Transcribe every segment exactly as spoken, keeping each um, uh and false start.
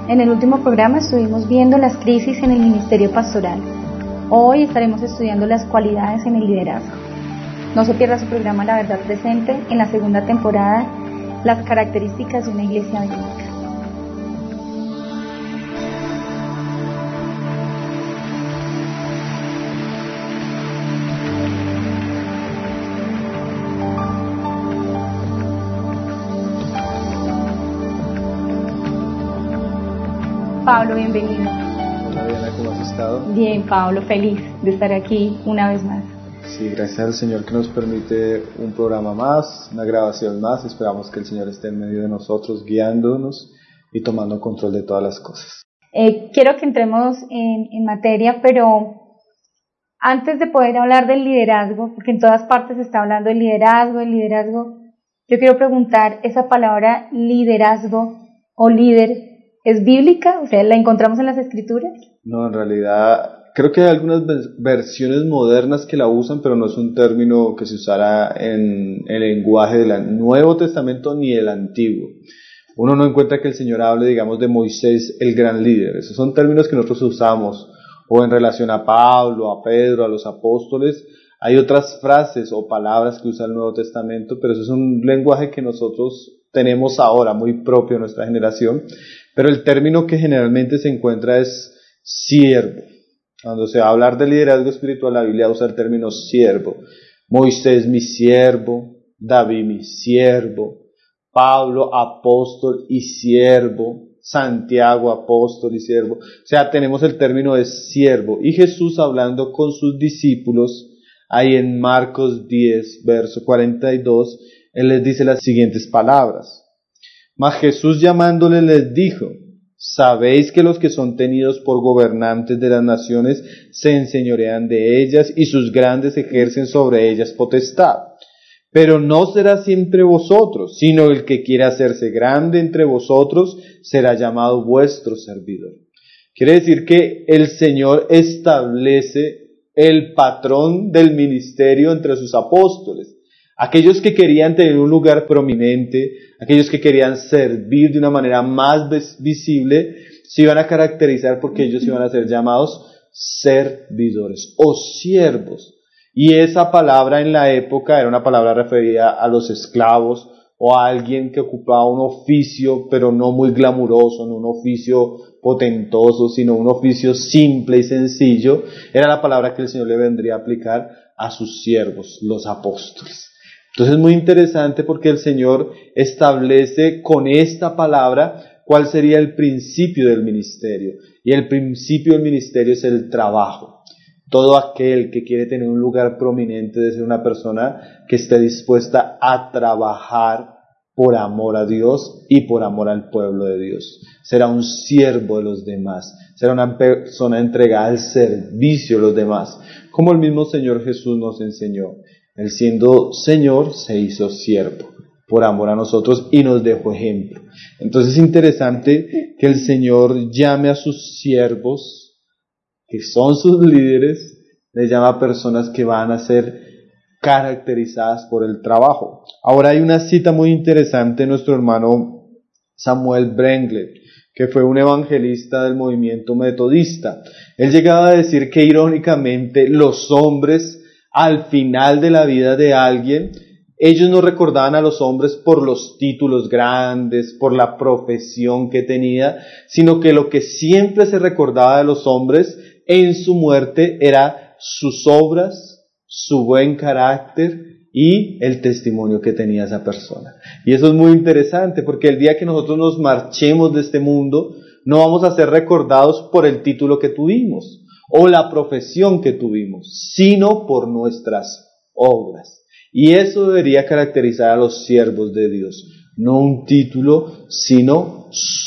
En el último programa estuvimos viendo las crisis en el ministerio pastoral. Hoy estaremos estudiando las cualidades en el liderazgo. No se pierda su programa La Verdad Presente en la segunda temporada, las características de una iglesia bíblica. Pablo, bienvenido. Hola Diana, ¿cómo has estado? Bien, Pablo, feliz de estar aquí una vez más. Sí, gracias al Señor que nos permite un programa más, una grabación más. Esperamos que el Señor esté en medio de nosotros, guiándonos y tomando control de todas las cosas. Eh, quiero que entremos en, en materia, pero antes de poder hablar del liderazgo, porque en todas partes se está hablando del liderazgo, el liderazgo, yo quiero preguntar, ¿esa palabra liderazgo o líder es bíblica? O sea, ¿la encontramos en las Escrituras? No, en realidad creo que hay algunas versiones modernas que la usan, pero no es un término que se usara en el lenguaje del Nuevo Testamento ni del Antiguo. Uno no encuentra que el Señor hable, digamos, de Moisés, el gran líder. Esos son términos que nosotros usamos, o en relación a Pablo, a Pedro, a los apóstoles. Hay otras frases o palabras que usa el Nuevo Testamento, pero eso es un lenguaje que nosotros tenemos ahora, muy propio de nuestra generación. Pero el término que generalmente se encuentra es siervo. Cuando se va a hablar de liderazgo espiritual, la Biblia usa el término siervo. Moisés, mi siervo. David, mi siervo. Pablo, apóstol y siervo. Santiago, apóstol y siervo. O sea, tenemos el término de siervo. Y Jesús, hablando con sus discípulos, ahí en Marcos diez, verso cuarenta y dos, Él les dice las siguientes palabras. Mas Jesús llamándole les dijo, sabéis que los que son tenidos por gobernantes de las naciones se enseñorean de ellas y sus grandes ejercen sobre ellas potestad. Pero no será siempre vosotros, sino el que quiera hacerse grande entre vosotros será llamado vuestro servidor. Quiere decir que el Señor establece el patrón del ministerio entre sus apóstoles. Aquellos que querían tener un lugar prominente, aquellos que querían servir de una manera más visible, se iban a caracterizar porque ellos iban a ser llamados servidores o siervos. Y esa palabra en la época era una palabra referida a los esclavos o a alguien que ocupaba un oficio, pero no muy glamuroso, no un oficio potentoso, sino un oficio simple y sencillo. Era la palabra que el Señor le vendría a aplicar a sus siervos, los apóstoles. Entonces es muy interesante porque el Señor establece con esta palabra cuál sería el principio del ministerio. Y el principio del ministerio es el trabajo. Todo aquel que quiere tener un lugar prominente debe ser una persona que esté dispuesta a trabajar por amor a Dios y por amor al pueblo de Dios. Será un siervo de los demás. Será una persona entregada al servicio de los demás. Como el mismo Señor Jesús nos enseñó. Él siendo Señor se hizo siervo por amor a nosotros y nos dejó ejemplo. Entonces es interesante que el Señor llame a sus siervos, que son sus líderes, les llama a personas que van a ser caracterizadas por el trabajo. Ahora hay una cita muy interesante de nuestro hermano Samuel Brenglet, que fue un evangelista del movimiento metodista. Él llegaba a decir que irónicamente los hombres al final de la vida de alguien, ellos no recordaban a los hombres por los títulos grandes, por la profesión que tenía, sino que lo que siempre se recordaba de los hombres en su muerte era sus obras, su buen carácter y el testimonio que tenía esa persona. Y eso es muy interesante porque el día que nosotros nos marchemos de este mundo, no vamos a ser recordados por el título que tuvimos o la profesión que tuvimos, sino por nuestras obras. Y eso debería caracterizar a los siervos de Dios, no un título, sino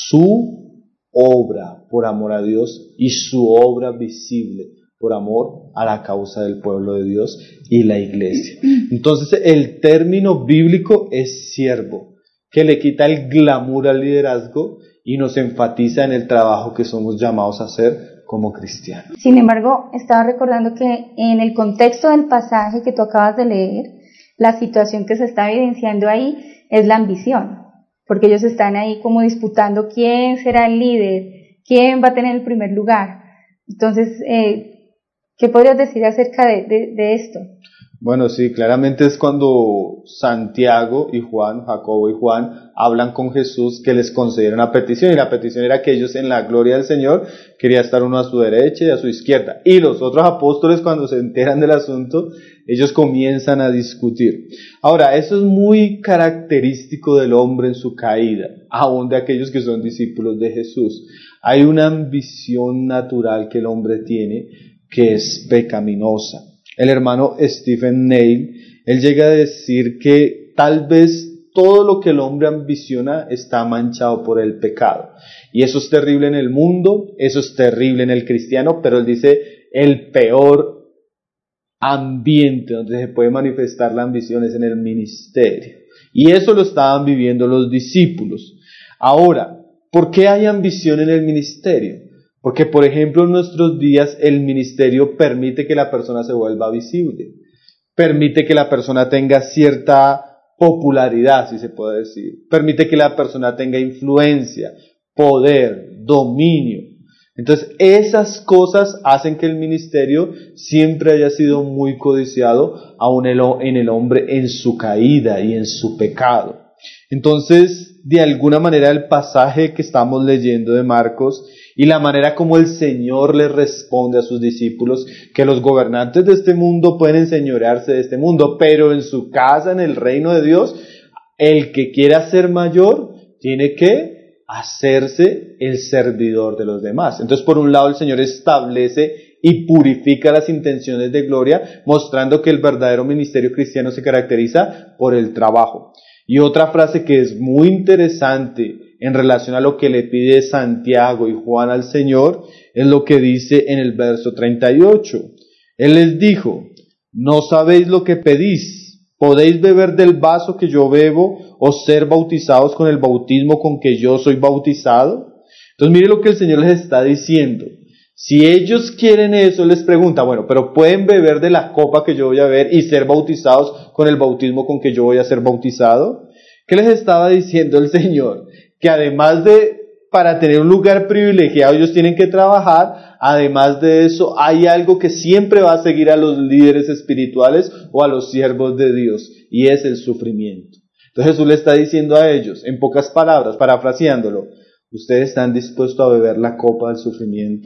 su obra por amor a Dios y su obra visible por amor a la causa del pueblo de Dios y la iglesia. Entonces el término bíblico es siervo, que le quita el glamour al liderazgo y nos enfatiza en el trabajo que somos llamados a hacer como cristianos. Sin embargo, estaba recordando que en el contexto del pasaje que tú acabas de leer, la situación que se está evidenciando ahí es la ambición. porque ellos están ahí como disputando quién será el líder, quién va a tener el primer lugar. Entonces, eh, ¿qué podrías decir acerca de, de, de esto? Bueno, sí, claramente es cuando Santiago y Juan, Jacobo y Juan, hablan con Jesús que les concedieron una petición, y la petición era que ellos en la gloria del Señor querían estar uno a su derecha y a su izquierda. Y los otros apóstoles, cuando se enteran del asunto, ellos comienzan a discutir. Ahora, eso es muy característico del hombre en su caída, aún de aquellos que son discípulos de Jesús. Hay una ambición natural que el hombre tiene que es pecaminosa. El hermano Stephen Neil, él llega a decir que tal vez todo lo que el hombre ambiciona está manchado por el pecado. Y eso es terrible en el mundo, eso es terrible en el cristiano, pero él dice el peor ambiente donde se puede manifestar la ambición es en el ministerio. Y eso lo estaban viviendo los discípulos. Ahora, ¿por qué hay ambición en el ministerio? Porque, por ejemplo, en nuestros días el ministerio permite que la persona se vuelva visible, permite que la persona tenga cierta popularidad, si se puede decir, permite que la persona tenga influencia, poder, dominio. Entonces, esas cosas hacen que el ministerio siempre haya sido muy codiciado, aún en el hombre en su caída y en su pecado. Entonces, de alguna manera, el pasaje que estamos leyendo de Marcos y la manera como el Señor le responde a sus discípulos, que los gobernantes de este mundo pueden enseñorearse de este mundo, pero en su casa, en el reino de Dios, el que quiera ser mayor, tiene que hacerse el servidor de los demás. Entonces, por un lado, el Señor establece y purifica las intenciones de gloria, mostrando que el verdadero ministerio cristiano se caracteriza por el trabajo. Y otra frase que es muy interesante en relación a lo que le pide Santiago y Juan al Señor, es lo que dice en el verso treinta y ocho. Él les dijo, no sabéis lo que pedís, podéis beber del vaso que yo bebo, o ser bautizados con el bautismo con que yo soy bautizado. Entonces mire lo que el Señor les está diciendo. Si ellos quieren eso, les pregunta, bueno, pero ¿pueden beber de la copa que yo voy a beber y ser bautizados con el bautismo con que yo voy a ser bautizado? ¿Qué les estaba diciendo el Señor? Que además de, para tener un lugar privilegiado, ellos tienen que trabajar. Además de eso, hay algo que siempre va a seguir a los líderes espirituales o a los siervos de Dios, y es el sufrimiento. Entonces Jesús le está diciendo a ellos, en pocas palabras, parafraseándolo, ¿ustedes están dispuestos a beber la copa del sufrimiento?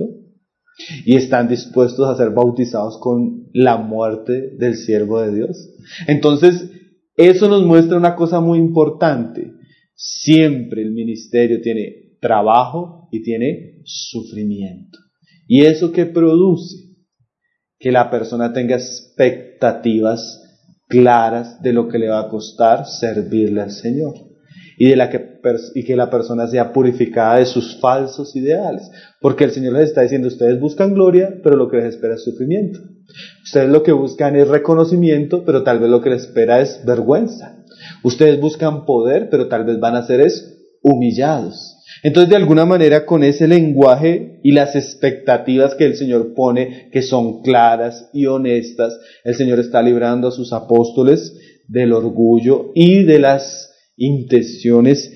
¿Y están dispuestos a ser bautizados con la muerte del siervo de Dios? Entonces, eso nos muestra una cosa muy importante. Siempre el ministerio tiene trabajo y tiene sufrimiento. ¿Y eso qué produce? Que la persona tenga expectativas claras de lo que le va a costar servirle al Señor. Y, de la que, y que la persona sea purificada de sus falsos ideales. Porque el Señor les está diciendo, ustedes buscan gloria, pero lo que les espera es sufrimiento. Ustedes lo que buscan es reconocimiento, pero tal vez lo que les espera es vergüenza. Ustedes buscan poder, pero tal vez van a ser es humillados. Entonces, de alguna manera, con ese lenguaje y las expectativas que el Señor pone, que son claras y honestas, el Señor está librando a sus apóstoles del orgullo y de las intenciones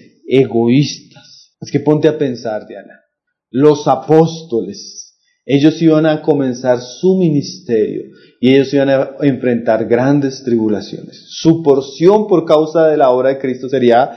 egoístas. Es que ponte a pensar, Diana, los apóstoles, ellos iban a comenzar su ministerio y ellos iban a enfrentar grandes tribulaciones. Su porción por causa de la obra de Cristo sería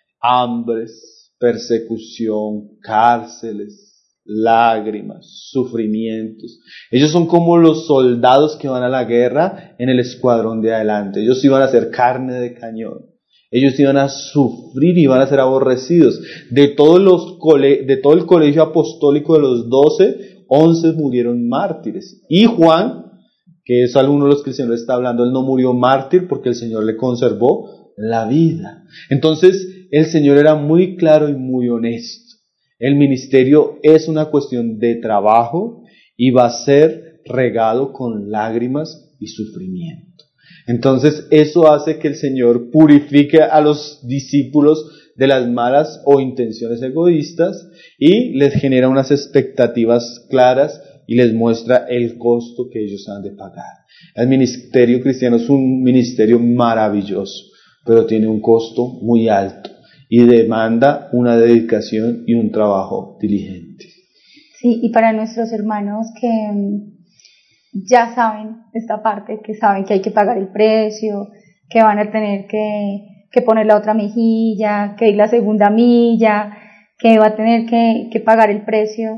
hambres, persecución, cárceles, lágrimas, sufrimientos. Ellos son como los soldados que van a la guerra en el escuadrón de adelante. Ellos iban a ser carne de cañón. Ellos iban a sufrir y iban a ser aborrecidos. De todos los cole- de todo el colegio apostólico de los doce, once murieron mártires. Y Juan, que es alguno de los que el Señor está hablando, él no murió mártir porque el Señor le conservó la vida. Entonces, el Señor era muy claro y muy honesto. El ministerio es una cuestión de trabajo y va a ser regado con lágrimas y sufrimiento. Entonces eso hace que el Señor purifique a los discípulos de las malas o intenciones egoístas y les genera unas expectativas claras y les muestra el costo que ellos han de pagar. El ministerio cristiano es un ministerio maravilloso, pero tiene un costo muy alto. y demanda una dedicación y un trabajo diligente. Sí, y para nuestros hermanos que ya saben esta parte, que saben que hay que pagar el precio, que van a tener que, que poner la otra mejilla, que ir la segunda milla, que va a tener que, que pagar el precio,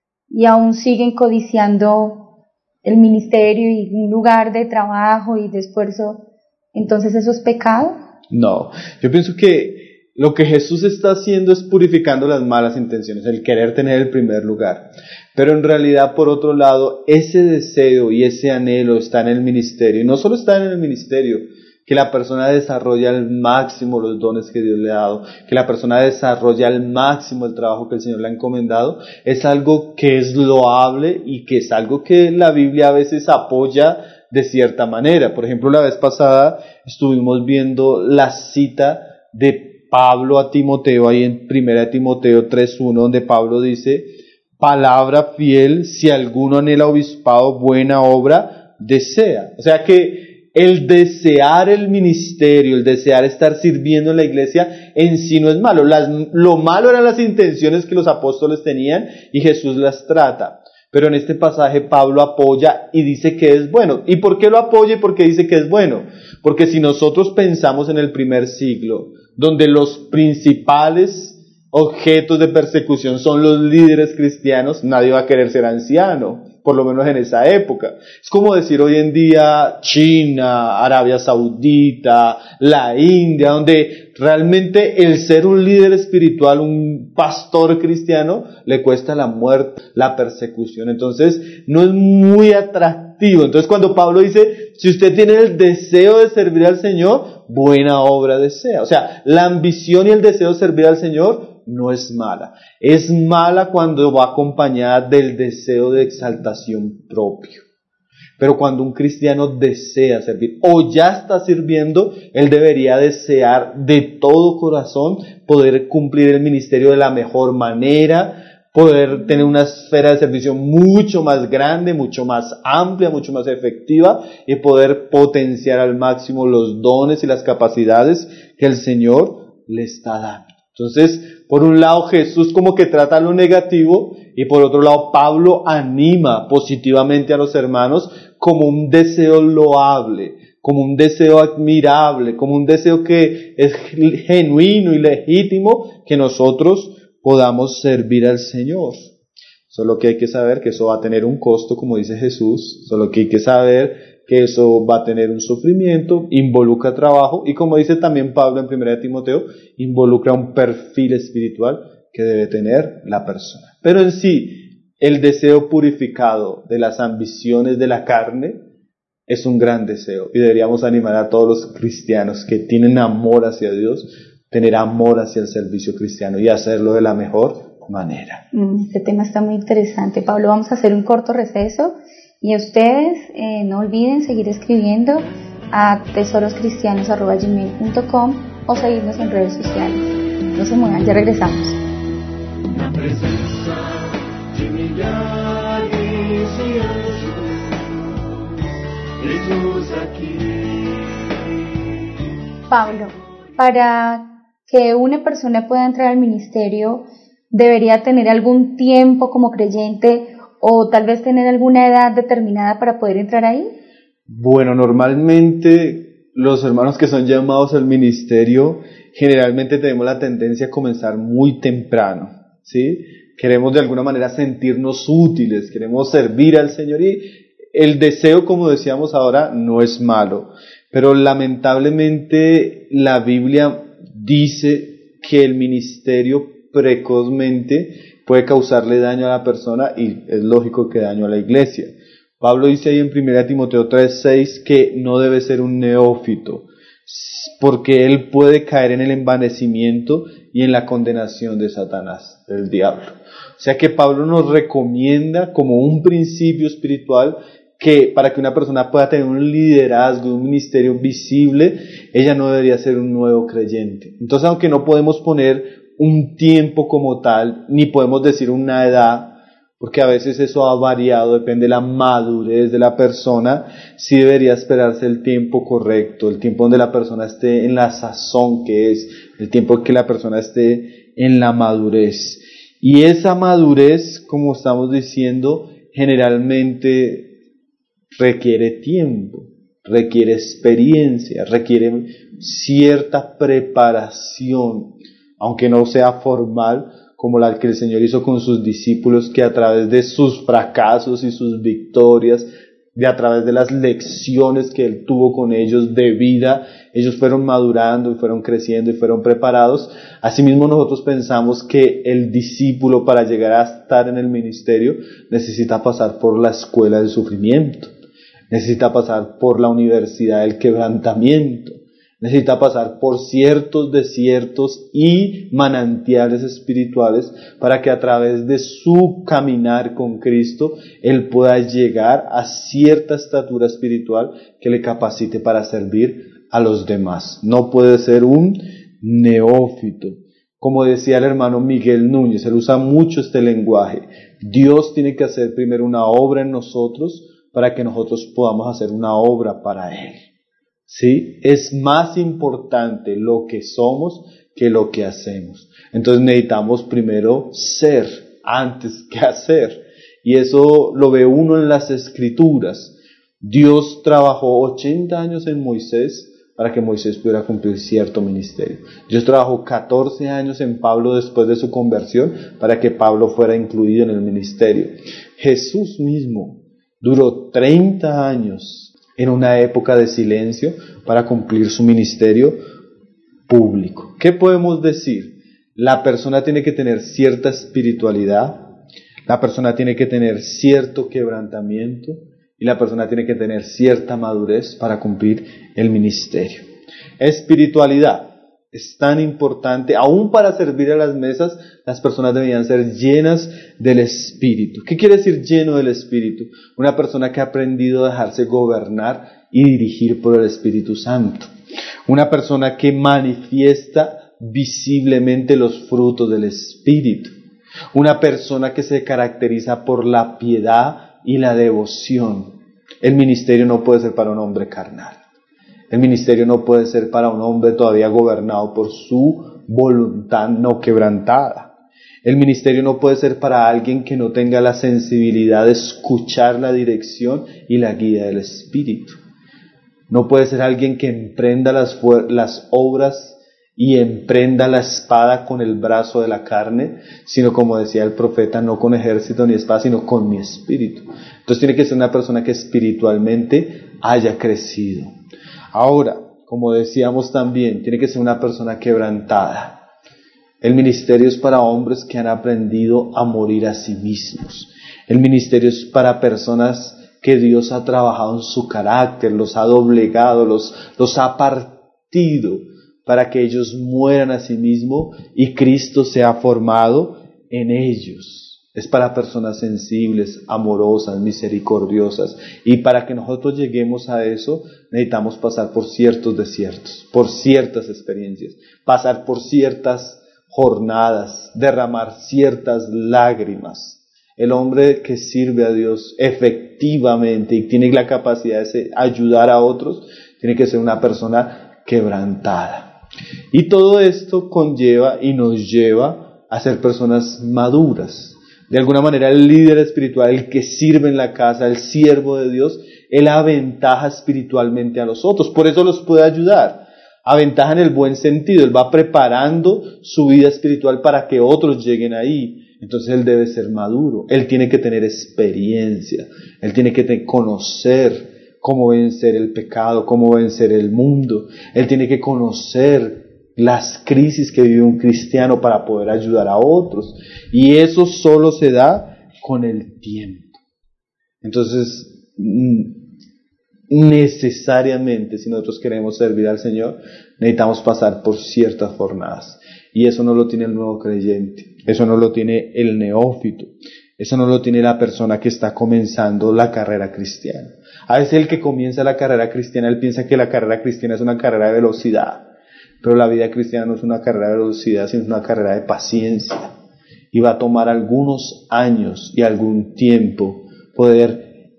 y aún siguen codiciando el ministerio y un lugar de trabajo y de esfuerzo, entonces ¿eso es pecado? No, yo pienso que lo que Jesús está haciendo es purificando las malas intenciones, el querer tener el primer lugar. Pero en realidad, por otro lado, ese deseo y ese anhelo está en el ministerio. Y no solo está en el ministerio, que la persona desarrolla al máximo los dones que Dios le ha dado, que la persona desarrolla al máximo el trabajo que el Señor le ha encomendado, es algo que es loable y que es algo que la Biblia a veces apoya de cierta manera. Por ejemplo, la vez pasada estuvimos viendo la cita de Pablo a Timoteo, ahí en primera Timoteo tres uno, donde Pablo dice: palabra fiel, si alguno anhela obispado, buena obra desea. O sea que el desear el ministerio, el desear estar sirviendo en la iglesia en sí no es malo. Las, lo malo eran las intenciones que los apóstoles tenían y Jesús las trata. Pero en este pasaje Pablo apoya y dice que es bueno. ¿Y por qué lo apoya y por qué dice que es bueno? Porque si nosotros pensamos en el primer siglo, donde los principales objetos de persecución son los líderes cristianos, nadie va a querer ser anciano, por lo menos en esa época. Es como decir hoy en día China, Arabia Saudita, la India, donde realmente el ser un líder espiritual, un pastor cristiano, le cuesta la muerte, la persecución. Entonces no es muy atractivo. Entonces cuando Pablo dice, si usted tiene el deseo de servir al Señor, buena obra desea. O sea, la ambición y el deseo de servir al Señor no es mala. Es mala cuando va acompañada del deseo de exaltación propio. Pero cuando un cristiano desea servir o ya está sirviendo, él debería desear de todo corazón poder cumplir el ministerio de la mejor manera, poder tener una esfera de servicio mucho más grande, mucho más amplia, mucho más efectiva y poder potenciar al máximo los dones y las capacidades que el Señor le está dando. Entonces, por un lado Jesús como que trata lo negativo y por otro lado Pablo anima positivamente a los hermanos como un deseo loable, como un deseo admirable, como un deseo que es genuino y legítimo que nosotros podamos servir al Señor. Solo que hay que saber que eso va a tener un costo, como dice Jesús, solo que hay que saber que eso va a tener un sufrimiento, involucra trabajo y como dice también Pablo en primera de Timoteo, involucra un perfil espiritual que debe tener la persona. Pero en sí, el deseo purificado de las ambiciones de la carne es un gran deseo y deberíamos animar a todos los cristianos que tienen amor hacia Dios, tener amor hacia el servicio cristiano y hacerlo de la mejor manera. Este tema está muy interesante, Pablo. Vamos a hacer un corto receso. Y ustedes eh, no olviden seguir escribiendo a tesoroscristianos arroba gmail punto com o seguirnos en redes sociales. No se muevan, ya regresamos. La presencia de milagres y Jesús aquí. Pablo, para que una persona pueda entrar al ministerio, ¿debería tener algún tiempo como creyente o tal vez tener alguna edad determinada para poder entrar ahí? Bueno, normalmente los hermanos que son llamados al ministerio, generalmente tenemos la tendencia a comenzar muy temprano, ¿sí? Queremos de alguna manera sentirnos útiles, queremos servir al Señor y el deseo, como decíamos ahora, no es malo. Pero lamentablemente la Biblia dice que el ministerio precozmente puede causarle daño a la persona y es lógico que daño a la iglesia. Pablo dice ahí en primera Timoteo tres seis que no debe ser un neófito, porque él puede caer en el envanecimiento y en la condenación de Satanás, del diablo. O sea que Pablo nos recomienda como un principio espiritual que para que una persona pueda tener un liderazgo, un ministerio visible, ella no debería ser un nuevo creyente. Entonces, aunque no podemos poner un tiempo como tal, ni podemos decir una edad, porque a veces eso ha variado, depende de la madurez de la persona. Sí debería esperarse el tiempo correcto, el tiempo donde la persona esté en la sazón que es, el tiempo en que la persona esté en la madurez. Y esa madurez, como estamos diciendo, generalmente requiere tiempo, requiere experiencia, requiere cierta preparación, aunque no sea formal, como la que el Señor hizo con sus discípulos, que a través de sus fracasos y sus victorias, de a través de las lecciones que Él tuvo con ellos de vida, ellos fueron madurando y fueron creciendo y fueron preparados. Asimismo, nosotros pensamos que el discípulo, para llegar a estar en el ministerio, necesita pasar por la escuela del sufrimiento, necesita pasar por la universidad del quebrantamiento, necesita pasar por ciertos desiertos y manantiales espirituales para que a través de su caminar con Cristo, Él pueda llegar a cierta estatura espiritual que le capacite para servir a los demás. No puede ser un neófito. Como decía el hermano Miguel Núñez, él usa mucho este lenguaje. Dios tiene que hacer primero una obra en nosotros para que nosotros podamos hacer una obra para Él. ¿Sí? Es más importante lo que somos que lo que hacemos. Entonces necesitamos primero ser antes que hacer. Y eso lo ve uno en las Escrituras. Dios trabajó ochenta años en Moisés para que Moisés pudiera cumplir cierto ministerio. Dios trabajó catorce años en Pablo después de su conversión para que Pablo fuera incluido en el ministerio. Jesús mismo duró treinta años en una época de silencio para cumplir su ministerio público. ¿Qué podemos decir? La persona tiene que tener cierta espiritualidad, la persona tiene que tener cierto quebrantamiento y la persona tiene que tener cierta madurez para cumplir el ministerio. Espiritualidad es tan importante, aún para servir a las mesas, las personas deberían ser llenas del Espíritu. ¿Qué quiere decir lleno del Espíritu? Una persona que ha aprendido a dejarse gobernar y dirigir por el Espíritu Santo. Una persona que manifiesta visiblemente los frutos del Espíritu. Una persona que se caracteriza por la piedad y la devoción. El ministerio no puede ser para un hombre carnal. El ministerio no puede ser para un hombre todavía gobernado por su voluntad no quebrantada. El ministerio no puede ser para alguien que no tenga la sensibilidad de escuchar la dirección y la guía del Espíritu. No puede ser alguien que emprenda las, las obras y emprenda la espada con el brazo de la carne, sino, como decía el profeta, no con ejército ni espada, sino con mi espíritu. Entonces tiene que ser una persona que espiritualmente haya crecido. Ahora, como decíamos también, tiene que ser una persona quebrantada. El ministerio es para hombres que han aprendido a morir a sí mismos. El ministerio es para personas que Dios ha trabajado en su carácter, los ha doblegado, los, los ha partido para que ellos mueran a sí mismos y Cristo sea formado en ellos. Es para personas sensibles, amorosas, misericordiosas. Y para que nosotros lleguemos a eso, necesitamos pasar por ciertos desiertos, por ciertas experiencias, pasar por ciertas jornadas, derramar ciertas lágrimas. El hombre que sirve a Dios efectivamente y tiene la capacidad de ayudar a otros, tiene que ser una persona quebrantada. Y todo esto conlleva y nos lleva a ser personas maduras. De alguna manera el líder espiritual, el que sirve en la casa, el siervo de Dios, él aventaja espiritualmente a los otros, por eso los puede ayudar. Aventaja en el buen sentido, él va preparando su vida espiritual para que otros lleguen ahí. Entonces él debe ser maduro, él tiene que tener experiencia, él tiene que conocer cómo vencer el pecado, cómo vencer el mundo, él tiene que conocer las crisis que vive un cristiano para poder ayudar a otros. Y eso solo se da con el tiempo. Entonces, necesariamente, si nosotros queremos servir al Señor, necesitamos pasar por ciertas jornadas. Y eso no lo tiene el nuevo creyente, eso no lo tiene el neófito, eso no lo tiene la persona que está comenzando la carrera cristiana. A veces el que comienza la carrera cristiana, él piensa que la carrera cristiana es una carrera de velocidad. Pero la vida cristiana no es una carrera de velocidad, sino una carrera de paciencia. y va a tomar algunos años y algún tiempo poder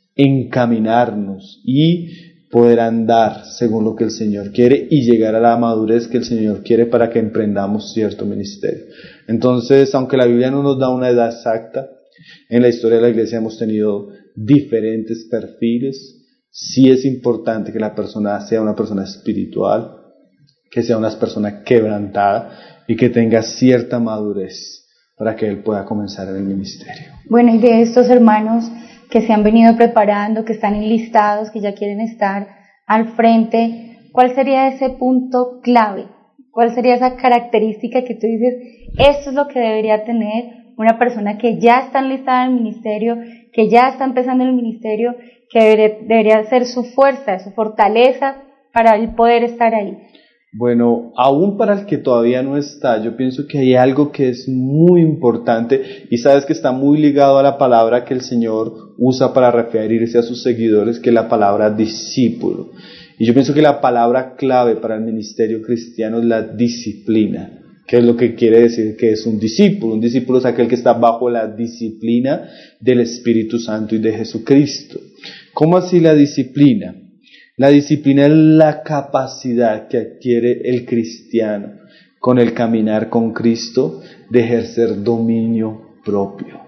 encaminarnos y poder andar según lo que el Señor quiere y llegar a la madurez que el Señor quiere para que emprendamos cierto ministerio. Entonces, aunque la Biblia no nos da una edad exacta, en la historia de la iglesia hemos tenido diferentes perfiles. Sí es importante que la persona sea una persona espiritual, que sea una persona quebrantada y que tenga cierta madurez para que él pueda comenzar en el ministerio. Bueno, y de estos hermanos que se han venido preparando, que están enlistados, que ya quieren estar al frente, ¿cuál sería ese punto clave? ¿Cuál sería esa característica que tú dices, esto es lo que debería tener una persona que ya está enlistada en el ministerio, que ya está empezando en el ministerio, que debería, debería ser su fuerza, su fortaleza para el poder estar ahí? Bueno, aún para el que todavía no está, yo pienso que hay algo que es muy importante y sabes que está muy ligado a la palabra que el Señor usa para referirse a sus seguidores, que es la palabra discípulo. Y yo pienso que la palabra clave para el ministerio cristiano es la disciplina. ¿Qué es lo que quiere decir que es un discípulo? Un discípulo es aquel que está bajo la disciplina del Espíritu Santo y de Jesucristo. ¿Cómo así la disciplina? La disciplina es la capacidad que adquiere el cristiano con el caminar con Cristo de ejercer dominio propio,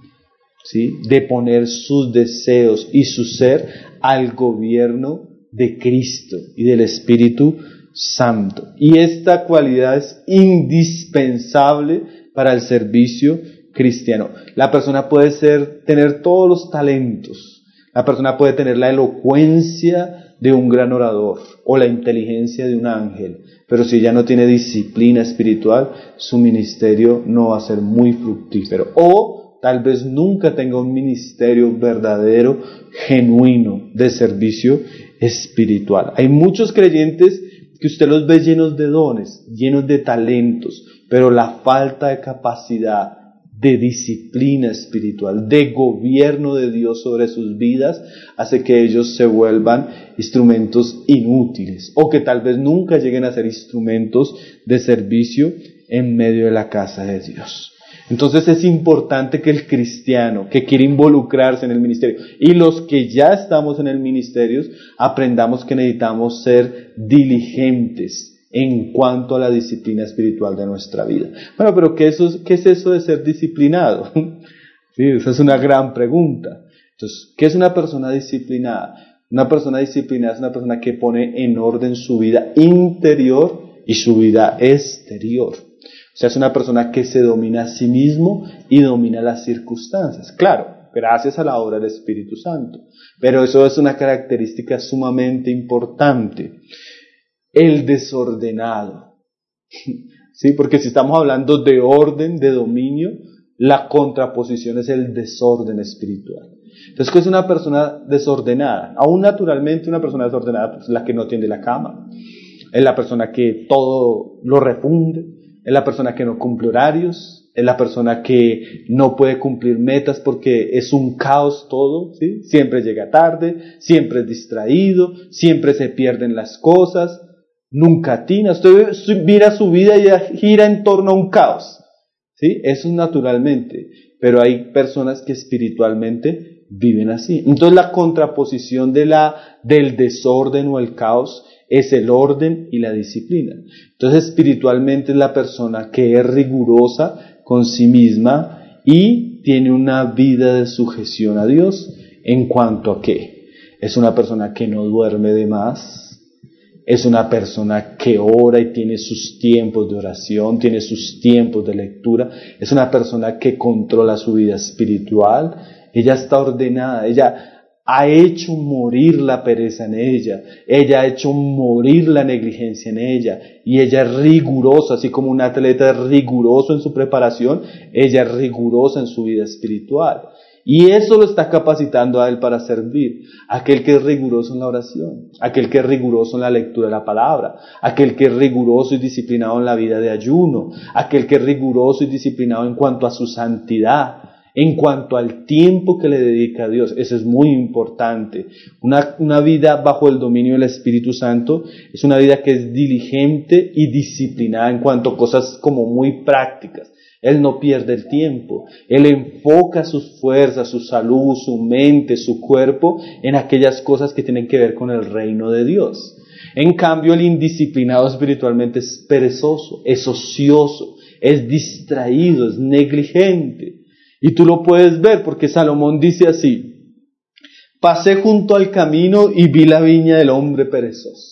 ¿sí? De poner sus deseos y su ser al gobierno de Cristo y del Espíritu Santo. Y esta cualidad es indispensable para el servicio cristiano. La persona puede ser, tener todos los talentos. La persona puede tener la elocuencia de un gran orador o la inteligencia de un ángel, pero si ella no tiene disciplina espiritual, su ministerio no va a ser muy fructífero. O tal vez nunca tenga un ministerio verdadero, genuino, de servicio espiritual. Hay muchos creyentes que usted los ve llenos de dones, llenos de talentos, pero la falta de capacidad, de disciplina espiritual, de gobierno de Dios sobre sus vidas, hace que ellos se vuelvan instrumentos inútiles, o que tal vez nunca lleguen a ser instrumentos de servicio en medio de la casa de Dios. Entonces es importante que el cristiano que quiere involucrarse en el ministerio y los que ya estamos en el ministerio aprendamos que necesitamos ser diligentes en cuanto a la disciplina espiritual de nuestra vida. Bueno, pero ¿qué, eso, qué es eso de ser disciplinado? Sí, esa es una gran pregunta. Entonces, ¿qué es una persona disciplinada? Una persona disciplinada es una persona que pone en orden su vida interior y su vida exterior. O sea, es una persona que se domina a sí mismo y domina las circunstancias. Claro, gracias a la obra del Espíritu Santo. Pero eso es una característica sumamente importante. El desordenado, ¿sí? Porque si estamos hablando de orden, de dominio, la contraposición es el desorden espiritual. Entonces, ¿qué es una persona desordenada? Aún naturalmente una persona desordenada pues, es la que no tiende la cama, es la persona que todo lo refunde, es la persona que no cumple horarios, es la persona que no puede cumplir metas porque es un caos todo, ¿sí? Siempre llega tarde, siempre es distraído, siempre se pierden las cosas. Nunca atina, usted mira su vida y gira en torno a un caos, ¿sí? Eso es naturalmente, pero hay personas que espiritualmente viven así. Entonces la contraposición de la, del desorden o el caos es el orden y la disciplina. Entonces espiritualmente es la persona que es rigurosa con sí misma y tiene una vida de sujeción a Dios. ¿En cuanto a qué? Es una persona que no duerme de más. Es una persona que ora y tiene sus tiempos de oración, tiene sus tiempos de lectura. Es una persona que controla su vida espiritual. Ella está ordenada, ella ha hecho morir la pereza en ella. Ella ha hecho morir la negligencia en ella. Y ella es rigurosa, así como un atleta es riguroso en su preparación, ella es rigurosa en su vida espiritual. Y eso lo está capacitando a él para servir. Aquel que es riguroso en la oración, aquel que es riguroso en la lectura de la palabra, aquel que es riguroso y disciplinado en la vida de ayuno, aquel que es riguroso y disciplinado en cuanto a su santidad, en cuanto al tiempo que le dedica a Dios. Eso es muy importante. Una, una vida bajo el dominio del Espíritu Santo es una vida que es diligente y disciplinada en cuanto a cosas como muy prácticas. Él no pierde el tiempo. Él enfoca sus fuerzas, su salud, su mente, su cuerpo en aquellas cosas que tienen que ver con el reino de Dios. En cambio, el indisciplinado espiritualmente es perezoso, es ocioso, es distraído, es negligente. Y tú lo puedes ver porque Salomón dice así: pasé junto al camino y vi la viña del hombre perezoso.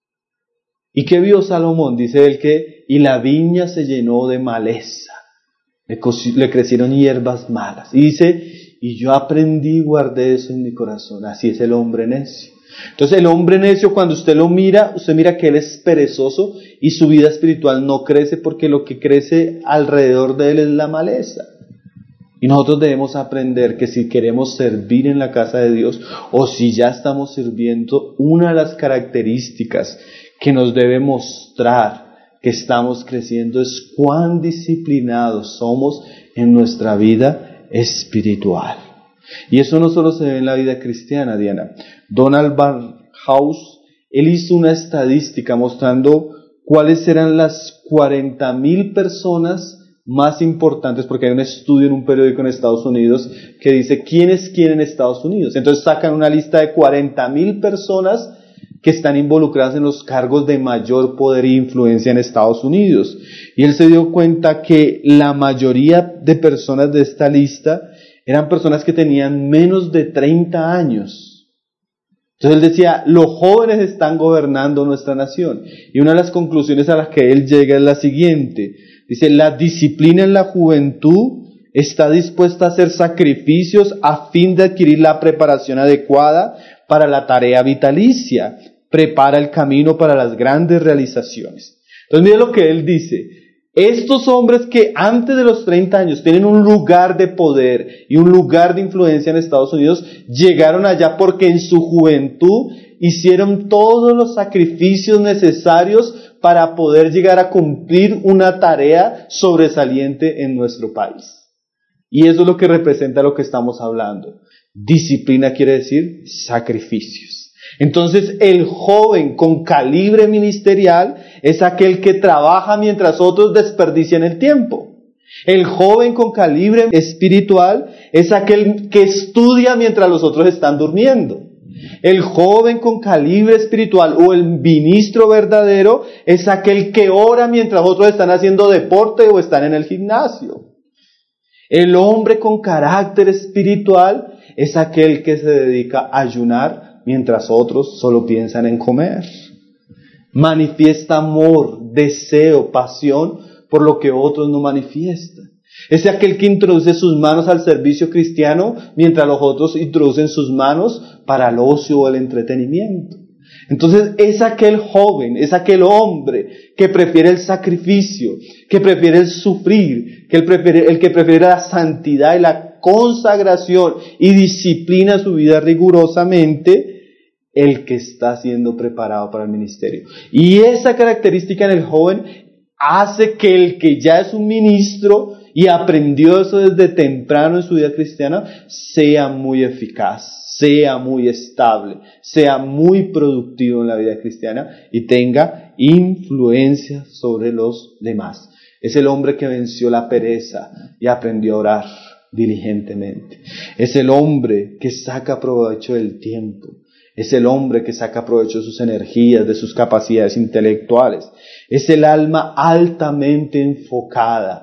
¿Y qué vio Salomón? Dice él que, y la viña se llenó de maleza. Le, le crecieron hierbas malas. Y dice, y yo aprendí y guardé eso en mi corazón. Así es el hombre necio. Entonces el hombre necio, cuando usted lo mira, usted mira que él es perezoso y su vida espiritual no crece, porque lo que crece alrededor de él es la maleza. Y nosotros debemos aprender que si queremos servir en la casa de Dios, o si ya estamos sirviendo, una de las características que nos debe mostrar que estamos creciendo es cuán disciplinados somos en nuestra vida espiritual. Y eso no solo se ve en la vida cristiana, Diana. Donald Barnhouse, él hizo una estadística mostrando cuáles eran las cuarenta mil personas más importantes, porque hay un estudio en un periódico en Estados Unidos que dice quién es quién en Estados Unidos. Entonces sacan una lista de cuarenta mil personas que están involucradas en los cargos de mayor poder e influencia en Estados Unidos. Y él se dio cuenta que la mayoría de personas de esta lista eran personas que tenían menos de treinta años. Entonces él decía, los jóvenes están gobernando nuestra nación. Y una de las conclusiones a las que él llega es la siguiente. Dice, la disciplina en la juventud está dispuesta a hacer sacrificios a fin de adquirir la preparación adecuada para la tarea vitalicia. Prepara el camino para las grandes realizaciones. Entonces mire lo que él dice. Estos hombres que antes de los treinta años tienen un lugar de poder y un lugar de influencia en Estados Unidos, llegaron allá porque en su juventud hicieron todos los sacrificios necesarios para poder llegar a cumplir una tarea sobresaliente en nuestro país. Y eso es lo que representa lo que estamos hablando. Disciplina quiere decir sacrificios. Entonces el joven con calibre ministerial es aquel que trabaja mientras otros desperdician el tiempo. El joven con calibre espiritual es aquel que estudia mientras los otros están durmiendo. El joven con calibre espiritual o el ministro verdadero es aquel que ora mientras otros están haciendo deporte o están en el gimnasio. El hombre con carácter espiritual es aquel que se dedica a ayunar mientras otros solo piensan en comer. Manifiesta amor, deseo, pasión por lo que otros no manifiestan. Es aquel que introduce sus manos al servicio cristiano mientras los otros introducen sus manos para el ocio o el entretenimiento. Entonces es aquel joven, es aquel hombre que prefiere el sacrificio, que prefiere el sufrir, que el, prefiere, el que prefiere la santidad y la consagración y disciplina su vida rigurosamente, el que está siendo preparado para el ministerio. Y esa característica en el joven hace que el que ya es un ministro y aprendió eso desde temprano en su vida cristiana, sea muy eficaz, sea muy estable, sea muy productivo en la vida cristiana y tenga influencia sobre los demás. Es el hombre que venció la pereza y aprendió a orar diligentemente. Es el hombre que saca provecho del tiempo. Es el hombre que saca provecho de sus energías, de sus capacidades intelectuales. Es el alma altamente enfocada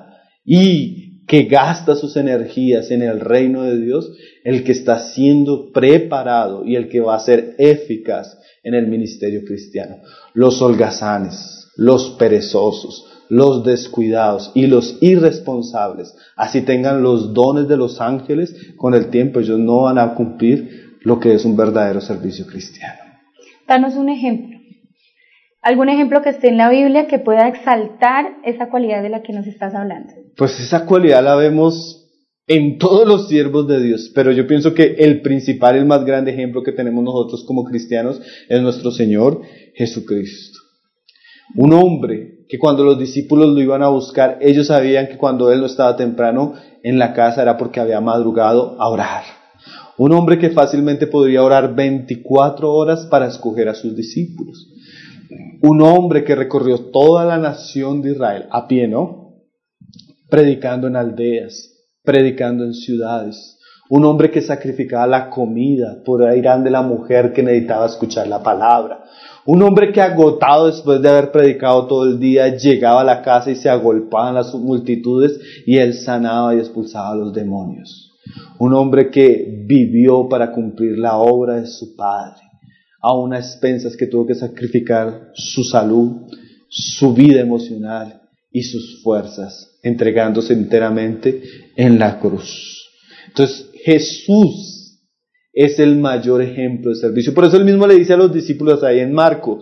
y que gasta sus energías en el reino de Dios, el que está siendo preparado y el que va a ser eficaz en el ministerio cristiano. Los holgazanes, los perezosos, los descuidados y los irresponsables, así tengan los dones de los ángeles, con el tiempo ellos no van a cumplir lo que es un verdadero servicio cristiano. Danos un ejemplo. ¿Algún ejemplo que esté en la Biblia que pueda exaltar esa cualidad de la que nos estás hablando? Pues esa cualidad la vemos en todos los siervos de Dios, pero yo pienso que el principal y el más grande ejemplo que tenemos nosotros como cristianos es nuestro Señor Jesucristo. Un hombre que cuando los discípulos lo iban a buscar, ellos sabían que cuando Él no estaba temprano en la casa era porque había madrugado a orar. Un hombre que fácilmente podría orar veinticuatro horas para escoger a sus discípulos. Un hombre que recorrió toda la nación de Israel a pie, ¿no? predicando en aldeas, predicando en ciudades. Un hombre que sacrificaba la comida por ir ante la mujer que necesitaba escuchar la palabra. Un hombre que agotado después de haber predicado todo el día, llegaba a la casa y se agolpaban las multitudes y él sanaba y expulsaba a los demonios. Un hombre que vivió para cumplir la obra de su Padre, a unas expensas que tuvo que sacrificar su salud, su vida emocional y sus fuerzas, entregándose enteramente en la cruz. Entonces Jesús es el mayor ejemplo de servicio. Por eso él mismo le dice a los discípulos ahí en Marcos,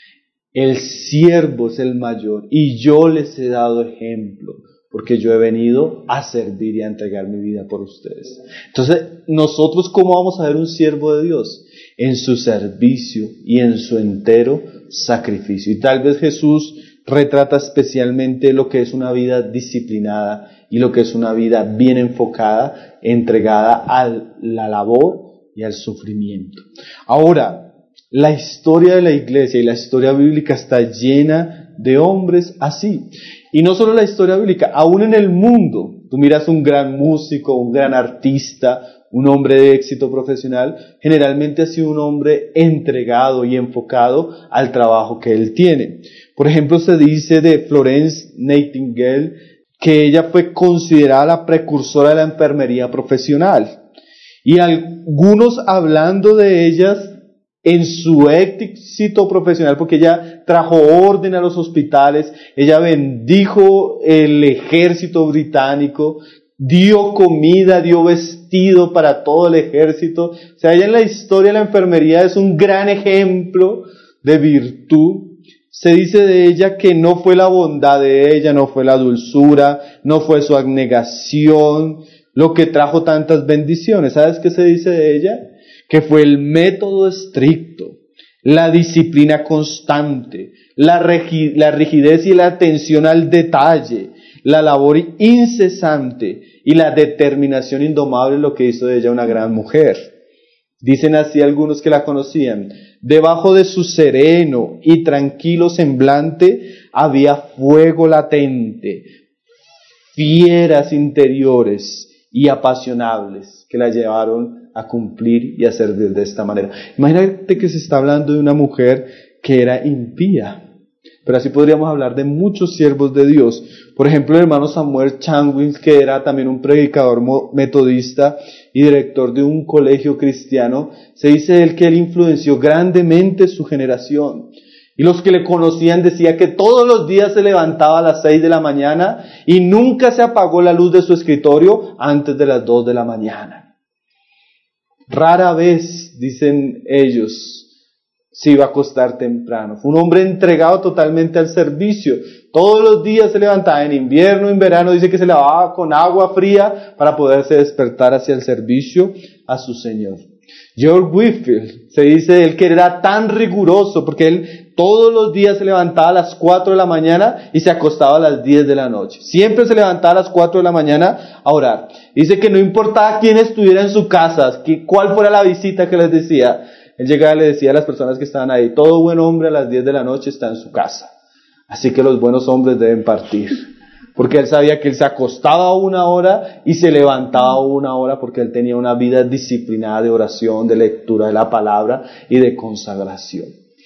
el siervo es el mayor y yo les he dado ejemplo, porque yo he venido a servir y a entregar mi vida por ustedes. Entonces, nosotros, ¿cómo vamos a ver un siervo de Dios? En su servicio y en su entero sacrificio. Y tal vez Jesús retrata especialmente lo que es una vida disciplinada y lo que es una vida bien enfocada, entregada a la labor y al sufrimiento. Ahora, la historia de la iglesia y la historia bíblica está llena de hombres así. Y no solo la historia bíblica, aún en el mundo, tú miras un gran músico, un gran artista, un hombre de éxito profesional, generalmente ha sido un hombre entregado y enfocado al trabajo que él tiene. Por ejemplo, se dice de Florence Nightingale que ella fue considerada la precursora de la enfermería profesional. Y algunos hablando de ellas en su éxito profesional, porque ella trajo orden a los hospitales, ella bendijo el ejército británico, dio comida, dio vestido para todo el ejército. O sea, ella en la historia de la enfermería es un gran ejemplo de virtud. Se dice de ella que no fue la bondad de ella, no fue la dulzura, no fue su abnegación lo que trajo tantas bendiciones. ¿Sabes qué se dice de ella? Que fue el método estricto, la disciplina constante, la, regi- la rigidez y la atención al detalle, la labor incesante y la determinación indomable lo que hizo de ella una gran mujer. Dicen así algunos que la conocían: debajo de su sereno y tranquilo semblante había fuego latente, fieras interiores y apasionables que la llevaron a cumplir y a servir de esta manera. Imagínate que se está hablando de una mujer que era impía, pero así podríamos hablar de muchos siervos de Dios. Por ejemplo, el hermano Samuel Chanwins, que era también un predicador metodista y director de un colegio cristiano, se dice de él que él influenció grandemente su generación. Y los que le conocían decían que todos los días se levantaba a las seis de la mañana y nunca se apagó la luz de su escritorio antes de las dos de la mañana. Rara vez, dicen ellos, se iba a acostar temprano. Fue un hombre entregado totalmente al servicio. Todos los días se levantaba, en invierno, en verano, dice que se lavaba con agua fría para poderse despertar hacia el servicio a su Señor. George Whitefield, se dice de él que era tan riguroso porque él todos los días se levantaba a las cuatro de la mañana y se acostaba a las diez de la noche. Siempre se levantaba a las cuatro de la mañana a orar. Dice que no importaba quién estuviera en su casa, que cuál fuera la visita que les decía. Él llegaba y le decía a las personas que estaban ahí: todo buen hombre a las diez de la noche está en su casa. Así que los buenos hombres deben partir. Porque él sabía que él se acostaba una hora y se levantaba una hora porque él tenía una vida disciplinada de oración, de lectura de la palabra y de consagración.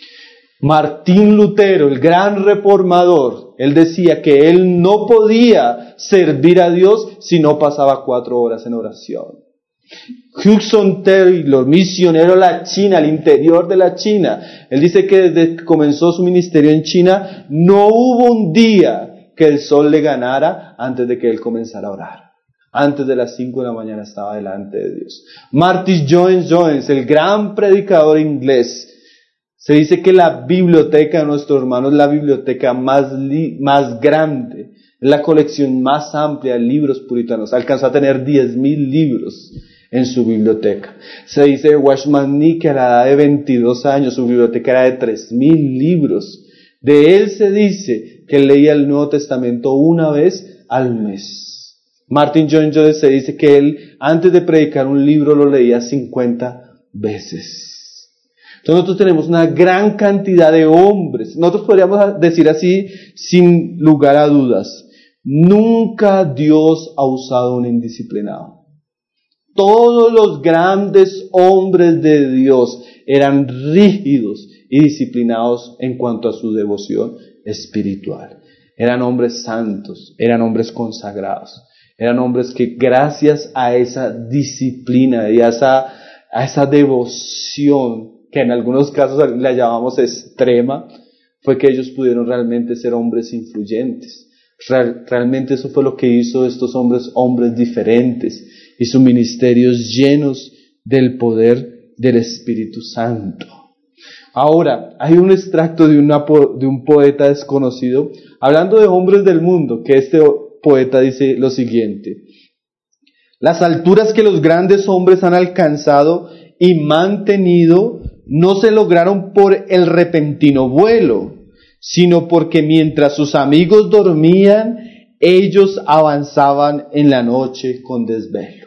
Martín Lutero, el gran reformador, él decía que él no podía servir a Dios si no pasaba cuatro horas en oración. Hudson Taylor, misionero a la China, al interior de la China, él dice que desde que comenzó su ministerio en China, no hubo un día que el sol le ganara antes de que él comenzara a orar. Antes de las cinco de la mañana estaba delante de Dios. Martyn Lloyd-Jones, el gran predicador inglés, se dice que la biblioteca de nuestro hermano es la biblioteca más, li- más grande, es la colección más amplia de libros puritanos. Alcanzó a tener diez mil libros en su biblioteca. Se dice de Watchman Nee que a la edad de veintidós años su biblioteca era de tres mil libros. De él se dice que él leía el Nuevo Testamento una vez al mes. Martyn Lloyd-Jones se dice que él, antes de predicar un libro, lo leía cincuenta veces. Entonces nosotros tenemos una gran cantidad de hombres. Nosotros podríamos decir así, sin lugar a dudas, Nunca Dios ha usado un indisciplinado. Todos los grandes hombres de Dios eran rígidos y disciplinados en cuanto a su devoción espiritual. Eran hombres santos, eran hombres consagrados, eran hombres que gracias a esa disciplina y a esa, a esa devoción, que en algunos casos la llamamos extrema, fue que ellos pudieron realmente ser hombres influyentes. Real, realmente eso fue lo que hizo estos hombres, hombres diferentes, y sus ministerios llenos del poder del Espíritu Santo. Ahora, hay un extracto de, una, de un poeta desconocido, hablando de hombres del mundo, que este poeta dice lo siguiente: las alturas que los grandes hombres han alcanzado y mantenido no se lograron por el repentino vuelo, sino porque mientras sus amigos dormían, ellos avanzaban en la noche con desvelo.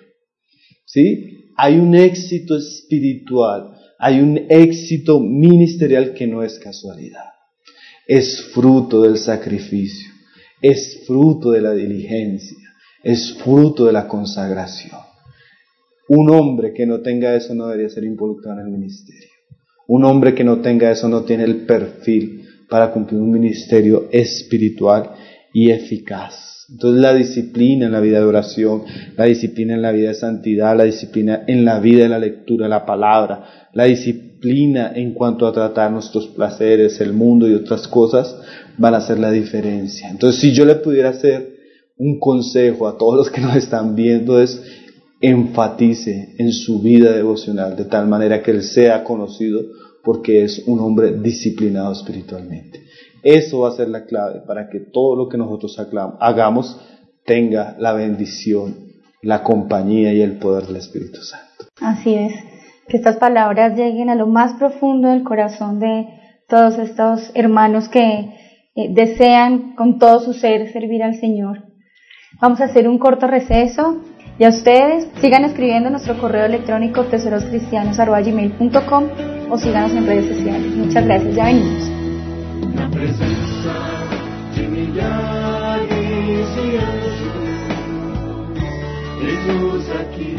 ¿Sí? Hay un éxito espiritual, hay un éxito ministerial que no es casualidad. Es fruto del sacrificio, es fruto de la diligencia, es fruto de la consagración. Un hombre que no tenga eso no debería ser involucrado en el ministerio. Un hombre que no tenga eso no tiene el perfil para cumplir un ministerio espiritual y eficaz. Entonces la disciplina en la vida de oración, la disciplina en la vida de santidad, la disciplina en la vida de la lectura de la palabra, la disciplina en cuanto a tratar nuestros placeres, el mundo y otras cosas, van a hacer la diferencia. Entonces, si yo le pudiera hacer un consejo a todos los que nos están viendo, es enfatice en su vida devocional de tal manera que él sea conocido porque es un hombre disciplinado espiritualmente. Eso va a ser la clave para que todo lo que nosotros hagamos tenga la bendición, la compañía y el poder del Espíritu Santo. Así es, que estas palabras lleguen a lo más profundo del corazón de todos estos hermanos que eh, desean con todo su ser servir al Señor. Vamos a hacer un corto receso. Y a ustedes, sigan escribiendo nuestro correo electrónico tesoroscristianos arroba gmail punto com o síganos en redes sociales. Muchas gracias, ya venimos. La presencia de millares y Jesús aquí.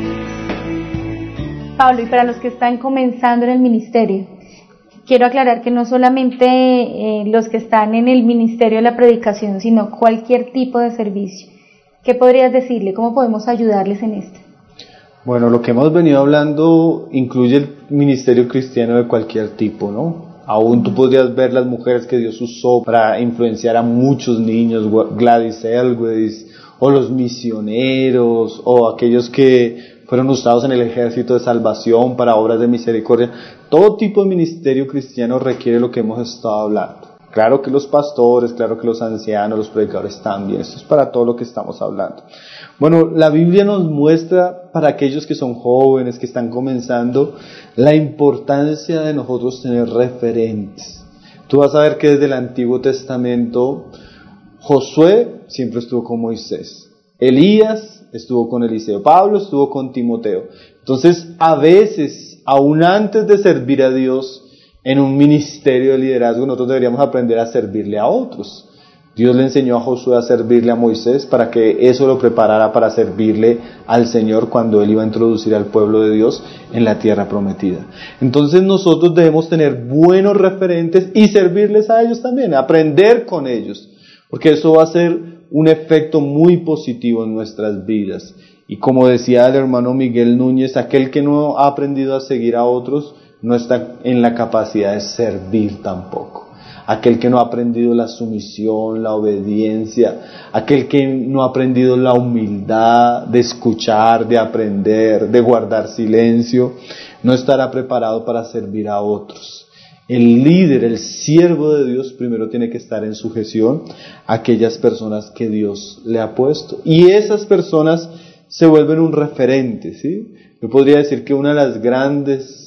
Pablo, y para los que están comenzando en el ministerio, quiero aclarar que no solamente eh, los que están en el ministerio de la predicación, sino cualquier tipo de servicio. ¿Qué podrías decirle? ¿Cómo podemos ayudarles en esto? Bueno, lo que hemos venido hablando incluye el ministerio cristiano de cualquier tipo, ¿no? Aún tú podrías ver las mujeres que Dios usó para influenciar a muchos niños, Gladys Elwes, o los misioneros, o aquellos que fueron usados en el ejército de salvación para obras de misericordia. Todo tipo de ministerio cristiano requiere lo que hemos estado hablando. Claro que los pastores, claro que los ancianos, los predicadores también. Esto es para todo lo que estamos hablando. Bueno, la Biblia nos muestra para aquellos que son jóvenes, que están comenzando, la importancia de nosotros tener referentes. Tú vas a ver que desde el Antiguo Testamento, Josué siempre estuvo con Moisés. Elías estuvo con Eliseo. Pablo estuvo con Timoteo. Entonces, a veces, aún antes de servir a Dios, en un ministerio de liderazgo, nosotros deberíamos aprender a servirle a otros. Dios le enseñó a Josué a servirle a Moisés para que eso lo preparara para servirle al Señor cuando Él iba a introducir al pueblo de Dios en la tierra prometida. Entonces nosotros debemos tener buenos referentes y servirles a ellos también, aprender con ellos, porque eso va a ser un efecto muy positivo en nuestras vidas. Y como decía el hermano Miguel Núñez, aquel que no ha aprendido a seguir a otros, no está en la capacidad de servir tampoco. Aquel que no ha aprendido la sumisión, la obediencia, aquel que no ha aprendido la humildad de escuchar, de aprender, de guardar silencio, no estará preparado para servir a otros. El líder, el siervo de Dios, primero tiene que estar en sujeción a aquellas personas que Dios le ha puesto. Y esas personas se vuelven un referente, ¿sí? Yo podría decir que una de las grandes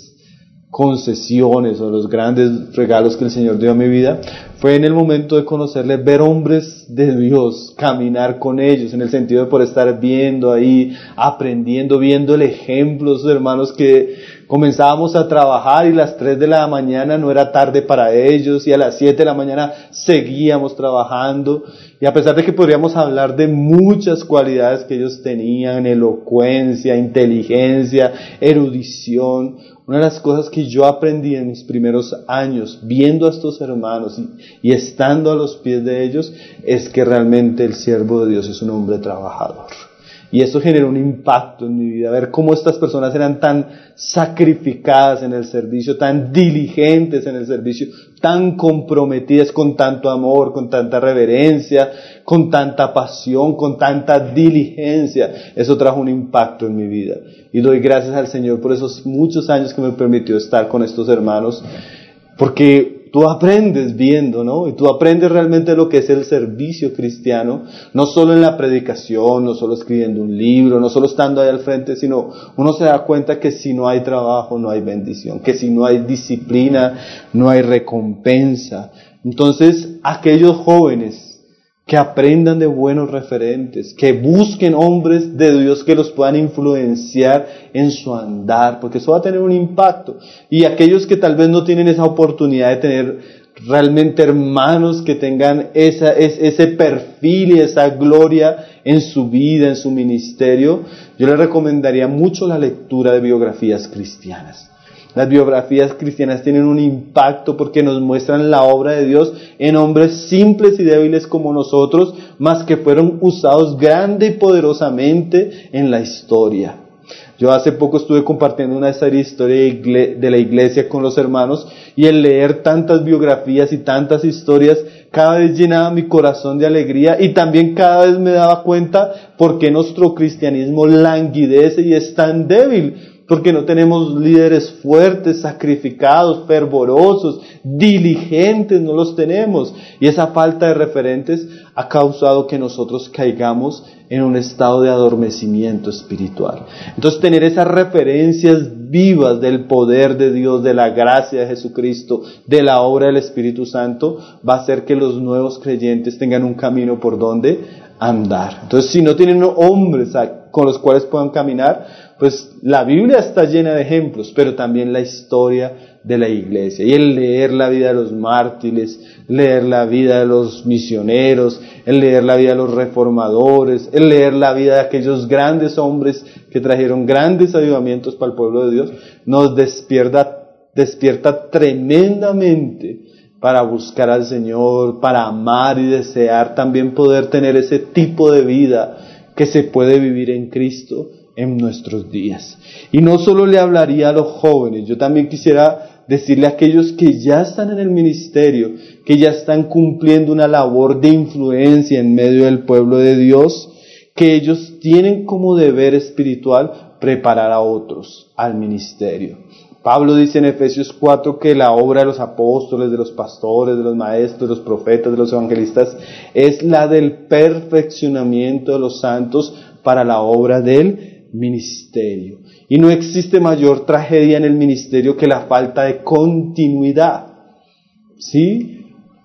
concesiones o los grandes regalos que el Señor dio a mi vida fue en el momento de conocerle, ver hombres de Dios, caminar con ellos, en el sentido de por estar viendo ahí, aprendiendo, viendo el ejemplo de sus hermanos que comenzábamos a trabajar y las tres de la mañana no era tarde para ellos, y a las siete de la mañana seguíamos trabajando, y a pesar de que podríamos hablar de muchas cualidades que ellos tenían, elocuencia, inteligencia, erudición, una de las cosas que yo aprendí en mis primeros años, viendo a estos hermanos y, y estando a los pies de ellos, es que realmente el siervo de Dios es un hombre trabajador. Y eso generó un impacto en mi vida, ver cómo estas personas eran tan sacrificadas en el servicio, tan diligentes en el servicio, tan comprometidas con tanto amor, con tanta reverencia, con tanta pasión, con tanta diligencia. Eso trajo un impacto en mi vida. Y doy gracias al Señor por esos muchos años que me permitió estar con estos hermanos, porque tú aprendes viendo, ¿no? Y tú aprendes realmente lo que es el servicio cristiano, no solo en la predicación, no solo escribiendo un libro, no solo estando ahí al frente, sino uno se da cuenta que si no hay trabajo, no hay bendición, que si no hay disciplina, no hay recompensa. Entonces, aquellos jóvenes que aprendan de buenos referentes, que busquen hombres de Dios que los puedan influenciar en su andar, porque eso va a tener un impacto. Y aquellos que tal vez no tienen esa oportunidad de tener realmente hermanos que tengan esa, ese perfil y esa gloria en su vida, en su ministerio, yo les recomendaría mucho la lectura de biografías cristianas. Las biografías cristianas tienen un impacto porque nos muestran la obra de Dios en hombres simples y débiles como nosotros, mas que fueron usados grande y poderosamente en la historia. Yo hace poco estuve compartiendo una serie de historia de la iglesia con los hermanos, y el leer tantas biografías y tantas historias cada vez llenaba mi corazón de alegría, y también cada vez me daba cuenta por qué nuestro cristianismo languidece y es tan débil. Porque no tenemos líderes fuertes, sacrificados, fervorosos, diligentes, no los tenemos. Y esa falta de referentes ha causado que nosotros caigamos en un estado de adormecimiento espiritual. Entonces, tener esas referencias vivas del poder de Dios, de la gracia de Jesucristo, de la obra del Espíritu Santo, va a hacer que los nuevos creyentes tengan un camino por donde andar. Entonces, si no tienen hombres con los cuales puedan caminar, pues la Biblia está llena de ejemplos, pero también la historia de la iglesia. Y el leer la vida de los mártires, leer la vida de los misioneros, el leer la vida de los reformadores, el leer la vida de aquellos grandes hombres que trajeron grandes avivamientos para el pueblo de Dios, nos despierta, despierta tremendamente para buscar al Señor, para amar y desear también poder tener ese tipo de vida que se puede vivir en Cristo en nuestros días. Y no solo le hablaría a los jóvenes, yo también quisiera decirle a aquellos que ya están en el ministerio, que ya están cumpliendo una labor de influencia en medio del pueblo de Dios, que ellos tienen como deber espiritual preparar a otros al ministerio. Pablo dice en Efesios cuatro que la obra de los apóstoles, de los pastores, de los maestros, de los profetas, de los evangelistas, es la del perfeccionamiento de los santos para la obra del ministerio. Y no existe mayor tragedia en el ministerio que la falta de continuidad. ¿Sí?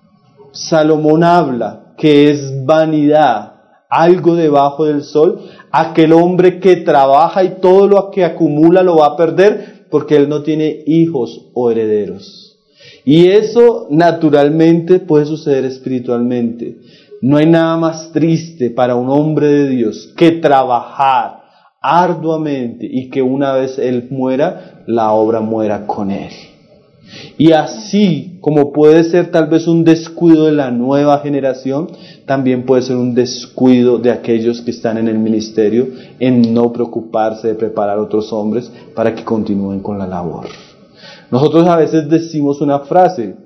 Salomón habla que es vanidad, algo debajo del sol, aquel hombre que trabaja y todo lo que acumula lo va a perder porque él no tiene hijos o herederos. Y eso naturalmente puede suceder espiritualmente. No hay nada más triste para un hombre de Dios que trabajar arduamente y que una vez él muera, la obra muera con él. Y así como puede ser tal vez un descuido de la nueva generación, también puede ser un descuido de aquellos que están en el ministerio en no preocuparse de preparar otros hombres para que continúen con la labor. Nosotros a veces decimos una frase: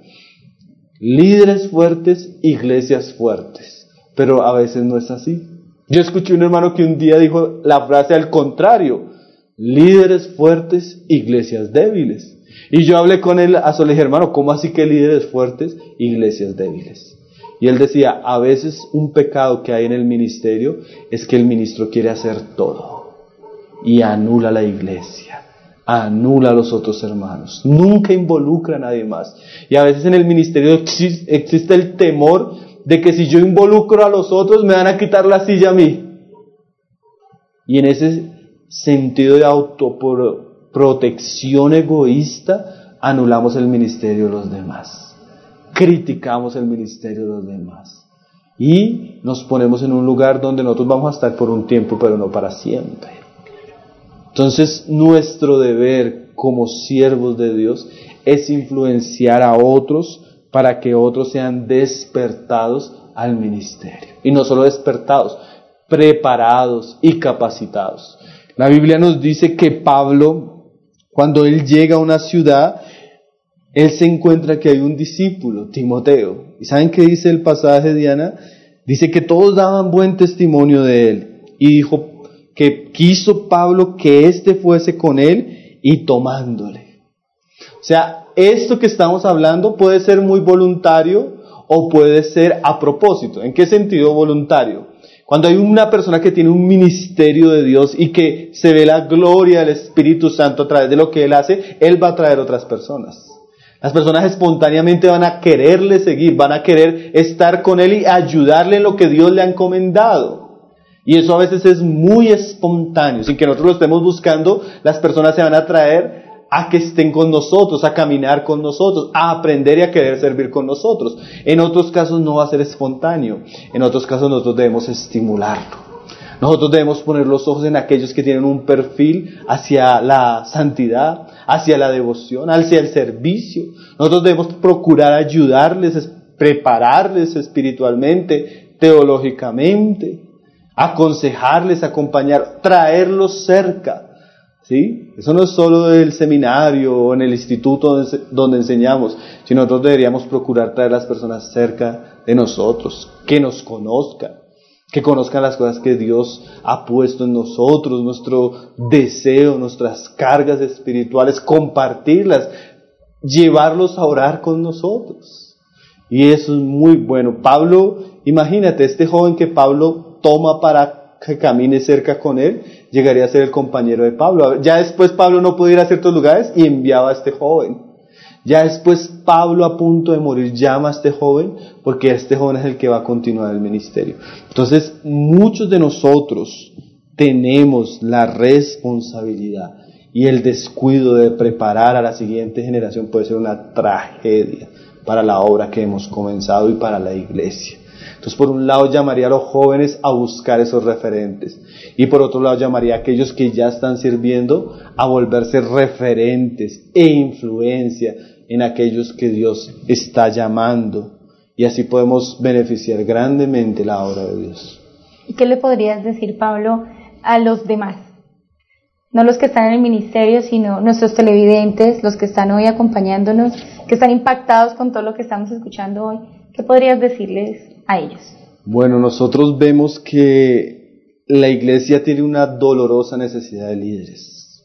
líderes fuertes, iglesias fuertes, pero a veces no es así. Yo escuché un hermano que un día dijo la frase al contrario: líderes fuertes, iglesias débiles. Y yo hablé con él, a su le dije: hermano, ¿cómo así que líderes fuertes, iglesias débiles? Y él decía: a veces un pecado que hay en el ministerio es que el ministro quiere hacer todo y anula la iglesia, anula a los otros hermanos, nunca involucra a nadie más. Y a veces en el ministerio existe el temor de que si yo involucro a los otros me van a quitar la silla a mí. Y en ese sentido de autopro protección egoísta, anulamos el ministerio de los demás. Criticamos el ministerio de los demás. Y nos ponemos en un lugar donde nosotros vamos a estar por un tiempo, pero no para siempre. Entonces, nuestro deber como siervos de Dios es influenciar a otros para que otros sean despertados al ministerio. Y no solo despertados, preparados y capacitados. La Biblia nos dice que Pablo, cuando él llega a una ciudad, él se encuentra que hay un discípulo, Timoteo. ¿Y saben qué dice el pasaje, Diana? Dice que todos daban buen testimonio de él. Y dijo que quiso Pablo que éste fuese con él y tomándole. O sea, esto que estamos hablando puede ser muy voluntario o puede ser a propósito. ¿En qué sentido voluntario? Cuando hay una persona que tiene un ministerio de Dios y que se ve la gloria del Espíritu Santo a través de lo que él hace, él va a traer otras personas. Las personas espontáneamente van a quererle seguir, van a querer estar con él y ayudarle en lo que Dios le ha encomendado. Y eso a veces es muy espontáneo, sin que nosotros lo estemos buscando, las personas se van a traer a que estén con nosotros, a caminar con nosotros, a aprender y a querer servir con nosotros. En otros casos no va a ser espontáneo, en otros casos nosotros debemos estimularlo. Nosotros debemos poner los ojos en aquellos que tienen un perfil hacia la santidad, hacia la devoción, hacia el servicio. Nosotros debemos procurar ayudarles, prepararles espiritualmente, teológicamente, aconsejarles, acompañar, traerlos cerca. ¿Sí? Eso no es solo del seminario o en el instituto donde, donde enseñamos, sino nosotros deberíamos procurar traer a las personas cerca de nosotros, que nos conozcan, que conozcan las cosas que Dios ha puesto en nosotros, nuestro deseo, nuestras cargas espirituales, compartirlas, llevarlos a orar con nosotros. Y eso es muy bueno. Pablo, imagínate, este joven que Pablo toma para que camine cerca con él, llegaría a ser el compañero de Pablo. Ya después Pablo no podía ir a ciertos lugares y enviaba a este joven. Ya después Pablo, a punto de morir, llama a este joven, porque este joven es el que va a continuar el ministerio. Entonces, muchos de nosotros tenemos la responsabilidad y el descuido de preparar a la siguiente generación puede ser una tragedia para la obra que hemos comenzado y para la iglesia. Entonces, por un lado llamaría a los jóvenes a buscar esos referentes, y por otro lado llamaría a aquellos que ya están sirviendo a volverse referentes e influencia en aquellos que Dios está llamando, y así podemos beneficiar grandemente la obra de Dios. ¿Y qué le podrías decir, Pablo, a los demás? No los que están en el ministerio, sino nuestros televidentes, los que están hoy acompañándonos, que están impactados con todo lo que estamos escuchando hoy. ¿Qué podrías decirles a ellos? Bueno, nosotros vemos que la iglesia tiene una dolorosa necesidad de líderes.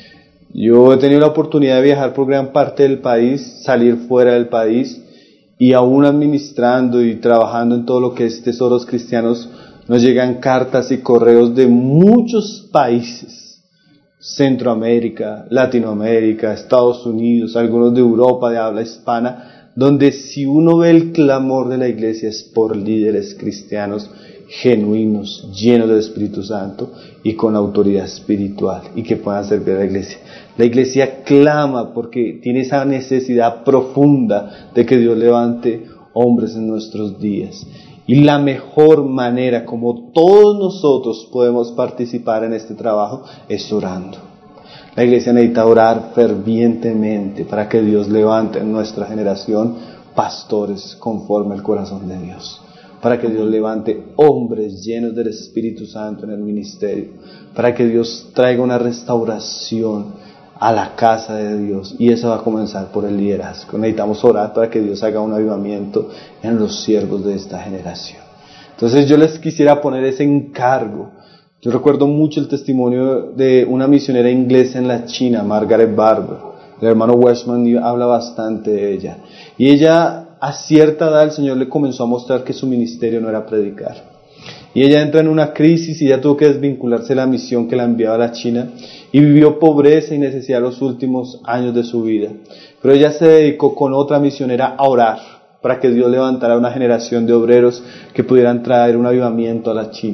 Yo he tenido la oportunidad de viajar por gran parte del país, salir fuera del país, y aún administrando y trabajando en todo lo que es Tesoros Cristianos, nos llegan cartas y correos de muchos países. Centroamérica, Latinoamérica, Estados Unidos, algunos de Europa de habla hispana, donde si uno ve el clamor de la iglesia es por líderes cristianos genuinos, llenos del Espíritu Santo y con autoridad espiritual y que puedan servir a la iglesia. La iglesia clama porque tiene esa necesidad profunda de que Dios levante hombres en nuestros días. Y la mejor manera como todos nosotros podemos participar en este trabajo es orando. La iglesia necesita orar fervientemente para que Dios levante en nuestra generación pastores conforme al corazón de Dios. Para que Dios levante hombres llenos del Espíritu Santo en el ministerio. Para que Dios traiga una restauración a la casa de Dios. Y eso va a comenzar por el liderazgo. Necesitamos orar para que Dios haga un avivamiento en los siervos de esta generación. Entonces yo les quisiera poner ese encargo. Yo recuerdo mucho el testimonio de una misionera inglesa en la China, Margaret Barber. El hermano Westman habla bastante de ella. Y ella, a cierta edad, el Señor le comenzó a mostrar que su ministerio no era predicar. Y ella entra en una crisis y ella tuvo que desvincularse de la misión que la enviaba a la China. Y vivió pobreza y necesidad los últimos años de su vida. Pero ella se dedicó con otra misionera a orar para que Dios levantara una generación de obreros que pudieran traer un avivamiento a la China.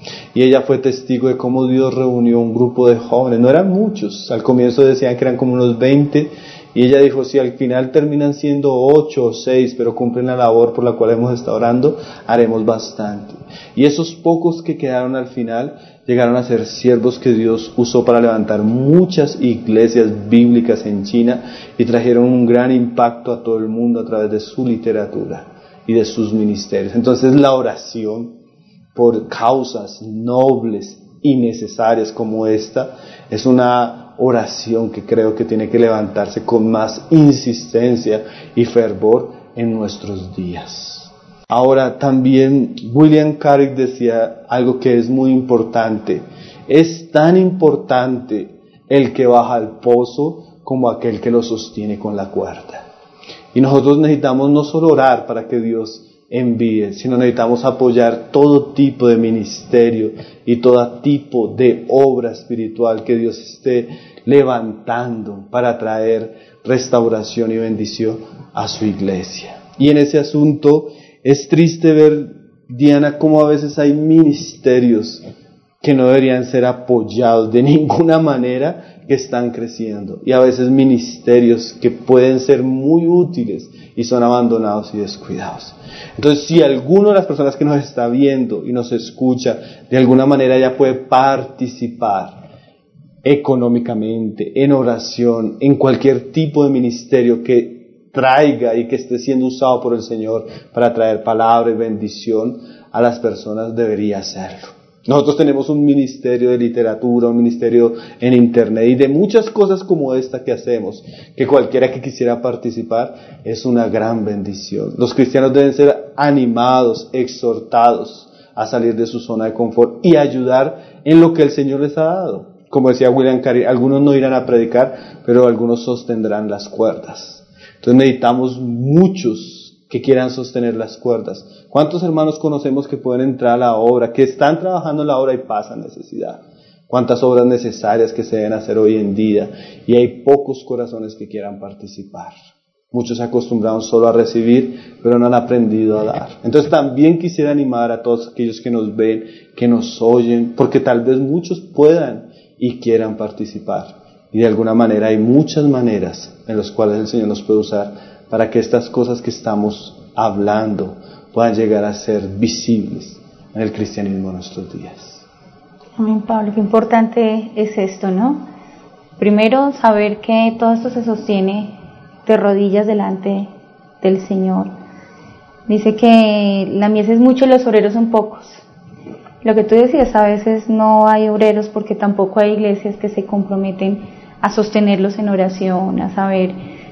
Y ella fue testigo de cómo Dios reunió un grupo de jóvenes, no eran muchos, al comienzo decían que eran como unos veinte, y ella dijo, si al final terminan siendo ocho o seis, pero cumplen la labor por la cual hemos estado orando, haremos bastante. Y esos pocos que quedaron al final, llegaron a ser siervos que Dios usó para levantar muchas iglesias bíblicas en China, y trajeron un gran impacto a todo el mundo a través de su literatura y de sus ministerios. Entonces la oración por causas nobles y necesarias como esta es una oración que creo que tiene que levantarse con más insistencia y fervor en nuestros días. Ahora también William Carrick decía algo que es muy importante: es tan importante el que baja al pozo como aquel que lo sostiene con la cuerda. Y nosotros necesitamos no solo orar para que Dios envíe, sino necesitamos apoyar todo tipo de ministerio y todo tipo de obra espiritual que Dios esté levantando para traer restauración y bendición a su iglesia. Y en ese asunto es triste ver, Diana, cómo a veces hay ministerios que no deberían ser apoyados de ninguna manera, que están creciendo, y a veces ministerios que pueden ser muy útiles y son abandonados y descuidados. Entonces, si alguno de las personas que nos está viendo y nos escucha de alguna manera ya puede participar económicamente, en oración, en cualquier tipo de ministerio que traiga y que esté siendo usado por el Señor para traer palabra y bendición a las personas, debería hacerlo. Nosotros tenemos un ministerio de literatura, un ministerio en internet y de muchas cosas como esta que hacemos, que cualquiera que quisiera participar es una gran bendición. Los cristianos deben ser animados, exhortados a salir de su zona de confort y ayudar en lo que el Señor les ha dado. Como decía William Carey, algunos no irán a predicar, pero algunos sostendrán las cuerdas. Entonces necesitamos muchos que quieran sostener las cuerdas. ¿Cuántos hermanos conocemos que pueden entrar a la obra, que están trabajando en la obra y pasan necesidad? ¿Cuántas obras necesarias que se deben hacer hoy en día? Y hay pocos corazones que quieran participar. Muchos se acostumbraron solo a recibir, pero no han aprendido a dar. Entonces también quisiera animar a todos aquellos que nos ven, que nos oyen, porque tal vez muchos puedan y quieran participar. Y de alguna manera hay muchas maneras en las cuales el Señor nos puede usar para que estas cosas que estamos hablando puedan llegar a ser visibles en el cristianismo de nuestros días. Amén, Pablo. Qué importante es esto, ¿no? Primero, saber que todo esto se sostiene de rodillas delante del Señor. Dice que la mies es mucho y los obreros son pocos. Lo que tú decías, a veces no hay obreros porque tampoco hay iglesias que se comprometen a sostenerlos en oración, a saber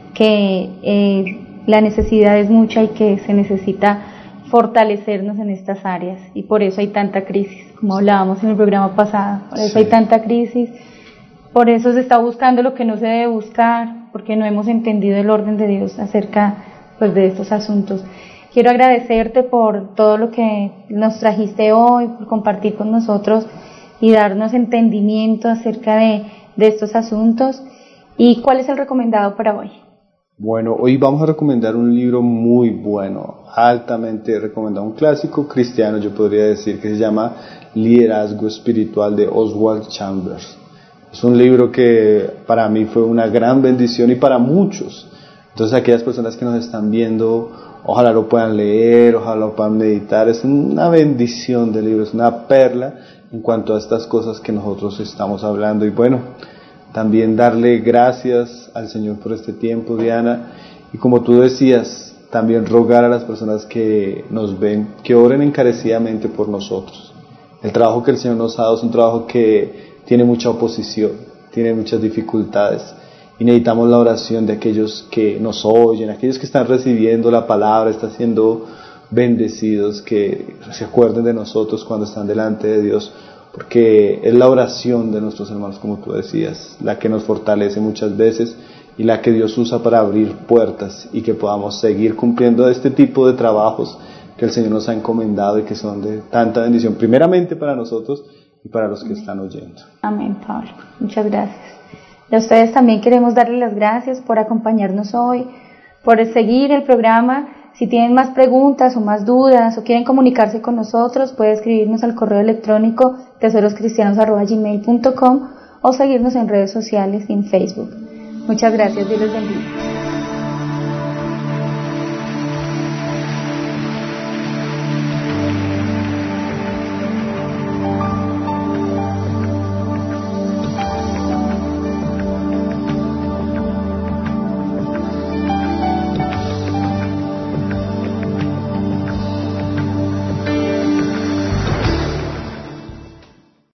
que eh, la necesidad es mucha y que se necesita fortalecernos en estas áreas, y por eso hay tanta crisis, como hablábamos en el programa pasado, por eso sí. hay tanta crisis, por eso se está buscando lo que no se debe buscar, porque no hemos entendido el orden de Dios acerca pues de estos asuntos. Quiero agradecerte por todo lo que nos trajiste hoy, por compartir con nosotros y darnos entendimiento acerca de, de estos asuntos. ¿Y cuál es el recomendado para hoy? Bueno, hoy vamos a recomendar un libro muy bueno, altamente recomendado, un clásico cristiano, yo podría decir, que se llama Liderazgo Espiritual, de Oswald Chambers. Es un libro que para mí fue una gran bendición y para muchos. Entonces, aquellas personas que nos están viendo, ojalá lo puedan leer, ojalá lo puedan meditar. Es una bendición de libro, es una perla en cuanto a estas cosas que nosotros estamos hablando. Y bueno, también darle gracias al Señor por este tiempo, Diana, y como tú decías, también rogar a las personas que nos ven, que oren encarecidamente por nosotros. El trabajo que el Señor nos ha dado es un trabajo que tiene mucha oposición, tiene muchas dificultades, y necesitamos la oración de aquellos que nos oyen, aquellos que están recibiendo la palabra, están siendo bendecidos, que se acuerden de nosotros cuando están delante de Dios, porque es la oración de nuestros hermanos, como tú decías, la que nos fortalece muchas veces y la que Dios usa para abrir puertas y que podamos seguir cumpliendo este tipo de trabajos que el Señor nos ha encomendado y que son de tanta bendición, primeramente para nosotros y para los que están oyendo. Amén, Pablo. Muchas gracias. Y a ustedes también queremos darles las gracias por acompañarnos hoy, por seguir el programa. si tienen más preguntas o más dudas o quieren comunicarse con nosotros, pueden escribirnos al correo electrónico tesoroscristianos arroba gmail punto com o seguirnos en redes sociales y en Facebook. Muchas gracias, Dios les bendiga.